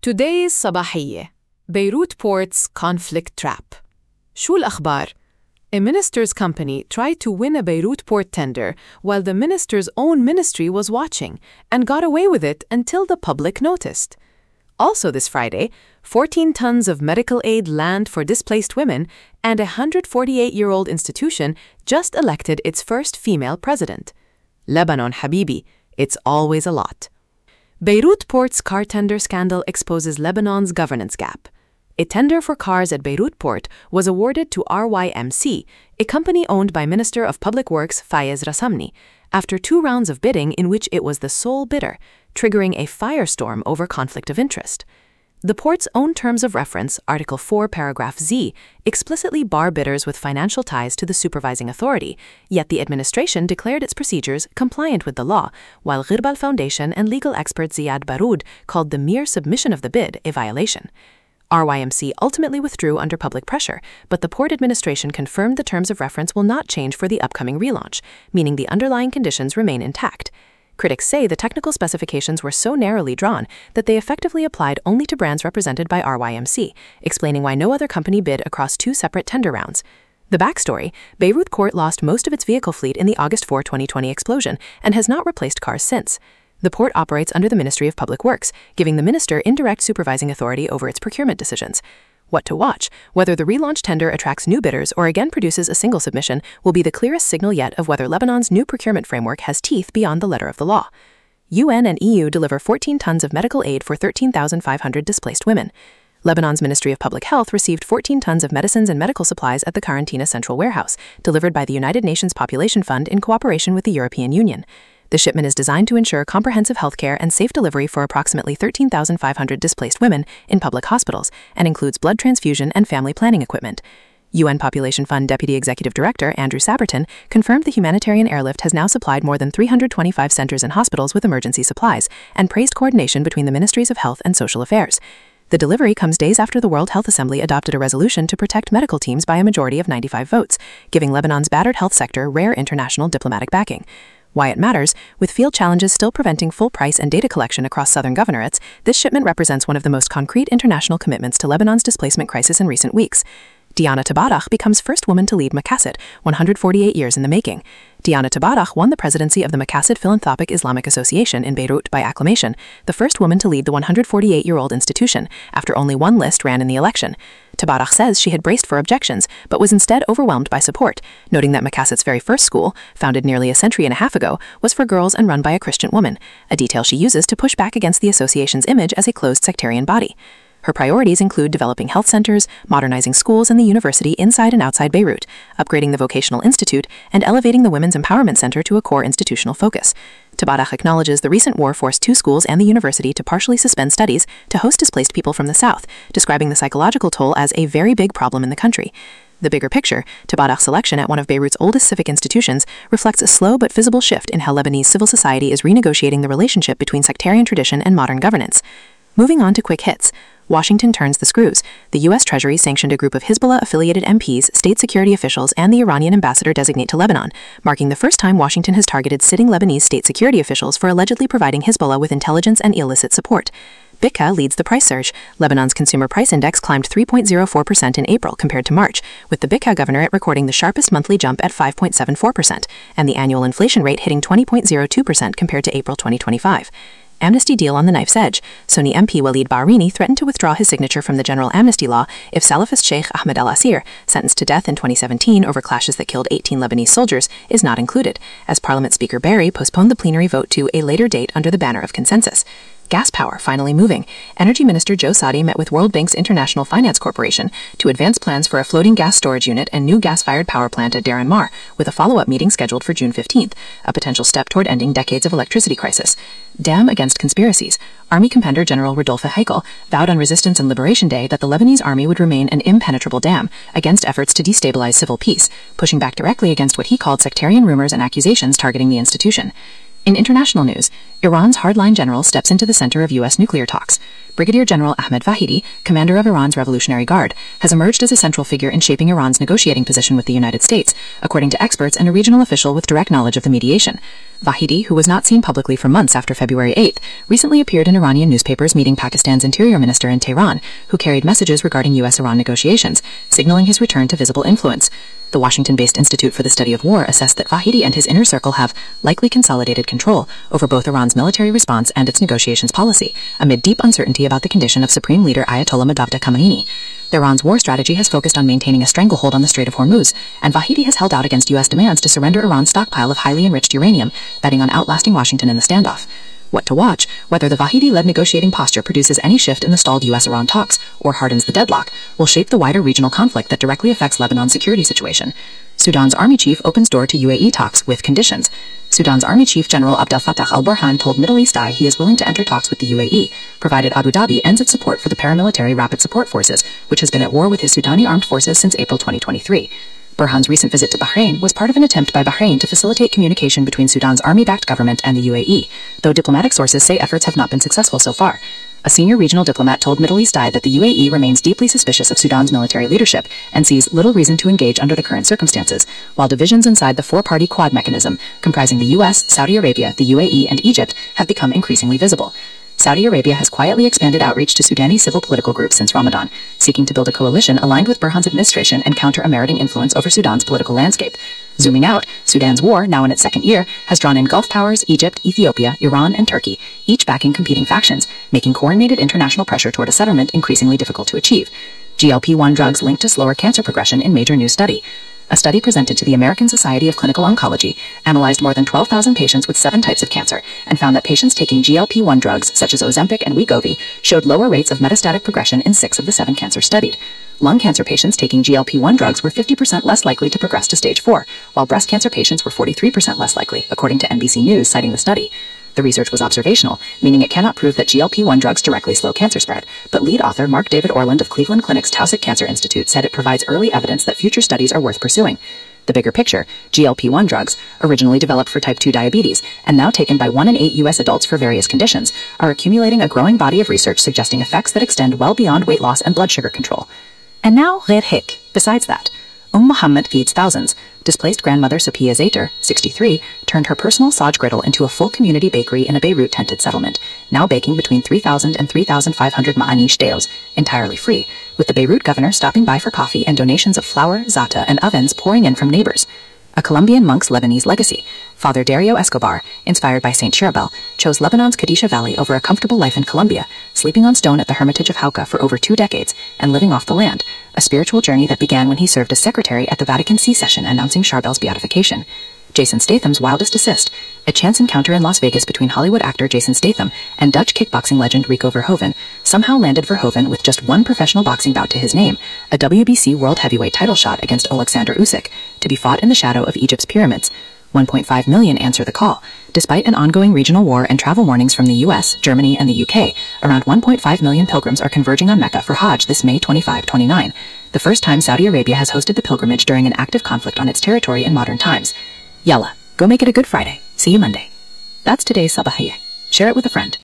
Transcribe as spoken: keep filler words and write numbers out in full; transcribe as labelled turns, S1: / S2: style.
S1: Today's صباحية Beirut Port's conflict trap. شو الأخبار؟ A minister's company tried to win a Beirut port tender while the minister's own ministry was watching and got away with it until the public noticed. Also this Friday, fourteen tons of medical aid land for displaced women and a one hundred forty-eight-year-old institution just elected its first female president. Lebanon, Habibi, it's always a lot. Beirut Port's car tender scandal exposes Lebanon's governance gap. A tender for cars at Beirut Port was awarded to R Y M C, a company owned by Minister of Public Works Fayez Rasamni, after two rounds of bidding in which it was the sole bidder, triggering a firestorm over conflict of interest. The port's own terms of reference, Article four, Paragraph Z, explicitly bar bidders with financial ties to the supervising authority, yet the administration declared its procedures compliant with the law, while Ghirbal Foundation and legal expert Ziad Baroud called the mere submission of the bid a violation. R Y M C ultimately withdrew under public pressure, but the port administration confirmed the terms of reference will not change for the upcoming relaunch, meaning the underlying conditions remain intact. Critics say the technical specifications were so narrowly drawn that they effectively applied only to brands represented by R Y M C, explaining why no other company bid across two separate tender rounds. The backstory: Beirut Port lost most of its vehicle fleet in the August fourth, twenty twenty explosion and has not replaced cars since. The port operates under the Ministry of Public Works, giving the minister indirect supervising authority over its procurement decisions. What to watch, whether the relaunch tender attracts new bidders or again produces a single submission, will be the clearest signal yet of whether Lebanon's new procurement framework has teeth beyond the letter of the law. U N and E U deliver fourteen tons of medical aid for thirteen thousand five hundred displaced women. Lebanon's Ministry of Public Health received fourteen tons of medicines and medical supplies at the Karantina Central Warehouse, delivered by the United Nations Population Fund in cooperation with the European Union. The shipment is designed to ensure comprehensive health care and safe delivery for approximately thirteen thousand five hundred displaced women in public hospitals and includes blood transfusion and family planning equipment. U N Population Fund Deputy Executive Director Andrew Saberton confirmed the humanitarian airlift has now supplied more than three hundred twenty-five centers and hospitals with emergency supplies and praised coordination between the Ministries of Health and Social Affairs. The delivery comes days after the World Health Assembly adopted a resolution to protect medical teams by a majority of ninety-five votes, giving Lebanon's battered health sector rare international diplomatic backing. Why it matters: with field challenges still preventing full price and data collection across southern governorates, this shipment represents one of the most concrete international commitments to Lebanon's displacement crisis in recent weeks. Diana Tabarrach becomes first woman to lead Makasset, one hundred forty-eight years in the making. Diana Tabarrach won the presidency of the Makasset Philanthropic Islamic Association in Beirut by acclamation, the first woman to lead the one hundred forty-eight-year-old institution, after only one list ran in the election. Tabarrach says she had braced for objections, but was instead overwhelmed by support, noting that Makasset's very first school, founded nearly a century and a half ago, was for girls and run by a Christian woman, a detail she uses to push back against the association's image as a closed sectarian body. Her priorities include developing health centers, modernizing schools and the university inside and outside Beirut, upgrading the Vocational Institute, and elevating the Women's Empowerment Center to a core institutional focus. Tabarrach acknowledges the recent war forced two schools and the university to partially suspend studies to host displaced people from the south, describing the psychological toll as a very big problem in the country. The bigger picture: Tabarrach's selection at one of Beirut's oldest civic institutions reflects a slow but visible shift in how Lebanese civil society is renegotiating the relationship between sectarian tradition and modern governance. Moving on to quick hits. Washington turns the screws. The U S Treasury sanctioned a group of Hezbollah-affiliated M Ps, state security officials, and the Iranian ambassador-designate to Lebanon, marking the first time Washington has targeted sitting Lebanese state security officials for allegedly providing Hezbollah with intelligence and illicit support. B I C A leads the price surge. Lebanon's consumer price index climbed three point zero four percent in April compared to March, with the B I C A governorate recording the sharpest monthly jump at five point seven four percent, and the annual inflation rate hitting twenty point zero two percent compared to April twenty twenty-five. Amnesty deal on the knife's edge. Sunni M P Walid Bahraini threatened to withdraw his signature from the general amnesty law if Salafist Sheikh Ahmed al-Asir, sentenced to death in twenty seventeen over clashes that killed eighteen Lebanese soldiers, is not included, as Parliament Speaker Barry postponed the plenary vote to a later date under the banner of consensus. Gas power finally moving. Energy Minister Joe Sadi met with World Bank's International Finance Corporation to advance plans for a floating gas storage unit and new gas-fired power plant at Deir el-Mar, with a follow-up meeting scheduled for June fifteenth, a potential step toward ending decades of electricity crisis. Dam against conspiracies. Army Commander General Rodolphe Heikel vowed on Resistance and Liberation Day that the Lebanese army would remain an impenetrable dam against efforts to destabilize civil peace, pushing back directly against what he called sectarian rumors and accusations targeting the institution. In international news, Iran's hardline general steps into the center of U S nuclear talks. Brigadier General Ahmed Vahidi, commander of Iran's Revolutionary Guard, has emerged as a central figure in shaping Iran's negotiating position with the United States, according to experts and a regional official with direct knowledge of the mediation.
S2: Vahidi, who was not seen publicly for months after February eighth, recently appeared in Iranian newspapers meeting Pakistan's interior minister in Tehran, who carried messages regarding U S Iran negotiations, signaling his return to visible influence. The Washington-based Institute for the Study of War assessed that Vahidi and his inner circle have likely consolidated control over both Iran's military response and its negotiations policy, amid deep uncertainty about the condition of Supreme Leader Ayatollah Movdad Khamenei. Iran's war strategy has focused on maintaining a stranglehold on the Strait of Hormuz, and Vahidi has held out against U S demands to surrender Iran's stockpile of highly enriched uranium, betting on outlasting Washington in the standoff. What to watch, whether the Vahidi-led negotiating posture produces any shift in the stalled U S Iran talks or hardens the deadlock, will shape the wider regional conflict that directly affects Lebanon's security situation. Sudan's army chief opens door to U A E talks with conditions. Sudan's Army Chief General Abdel Fattah al-Burhan told Middle East Eye he is willing to enter talks with the U A E, provided Abu Dhabi ends its support for the paramilitary Rapid Support Forces, which has been at war with his Sudani armed forces since April twenty twenty-three. Burhan's recent visit to Bahrain was part of an attempt by Bahrain to facilitate communication between Sudan's army-backed government and the U A E, though diplomatic sources say efforts have not been successful so far. A senior regional diplomat told Middle East Eye that the U A E remains deeply suspicious of Sudan's military leadership and sees little reason to engage under the current circumstances, while divisions inside the four-party Quad mechanism, comprising the U S, Saudi Arabia, the U A E, and Egypt, have become increasingly visible. Saudi Arabia has quietly expanded outreach to Sudani civil political groups since Ramadan, seeking to build a coalition aligned with Burhan's administration and counter a meriting influence over Sudan's political landscape. Zooming out, Sudan's war, now in its second year, has drawn in Gulf powers, Egypt, Ethiopia, Iran, and Turkey, each backing competing factions, making coordinated international pressure toward a settlement increasingly difficult to achieve. G L P one drugs linked to slower cancer progression in major new study. A study presented to the American Society of Clinical Oncology analyzed more than twelve thousand patients with seven types of cancer and found that patients taking G L P one drugs such as Ozempic and Wegovy showed lower rates of metastatic progression in six of the seven cancers studied. Lung cancer patients taking G L P one drugs were fifty percent less likely to progress to stage four, while breast cancer patients were forty-three percent less likely, according to N B C News citing the study. The research was observational, meaning it cannot prove that G L P one drugs directly slow cancer spread, but lead author Mark David Orland of Cleveland Clinic's Taussig Cancer Institute said it provides early evidence that future studies are worth pursuing. The bigger picture, G L P one drugs, originally developed for type two diabetes and now taken by one in eight U S adults for various conditions, are accumulating a growing body of research suggesting effects that extend well beyond weight loss and blood sugar control. And now, Ghair Hik. Besides that, Umm Muhammad feeds thousands. Displaced grandmother Sophia Zaiter, sixty-three, turned her personal Saj griddle into a full community bakery in a Beirut tented settlement, now baking between three thousand and three thousand five hundred ma'anish deos, entirely free, with the Beirut governor stopping by for coffee and donations of flour, za'atar, and ovens pouring in from neighbors. A Colombian monk's Lebanese legacy. Father Dario Escobar, inspired by Saint Charbel, chose Lebanon's Qadisha Valley over a comfortable life in Colombia, sleeping on stone at the Hermitage of Jauca for over two decades and living off the land, a spiritual journey that began when he served as secretary at the Vatican C session announcing Charbel's beatification. Jason Statham's wildest assist, a chance encounter in Las Vegas between Hollywood actor Jason Statham and Dutch kickboxing legend Rico Verhoeven, somehow landed Verhoeven with just one professional boxing bout to his name, a W B C World Heavyweight title shot against Alexander Usyk, to be fought in the shadow of Egypt's pyramids. one point five million answer the call. Despite an ongoing regional war and travel warnings from the U S, Germany, and the U K, around one point five million pilgrims are converging on Mecca for Hajj this May twenty-fifth twenty-ninth, the first time Saudi Arabia has hosted the pilgrimage during an active conflict on its territory in modern times. Yalla, go make it a good Friday. See you Monday. That's today's Sabahiyeh. Share it with a friend.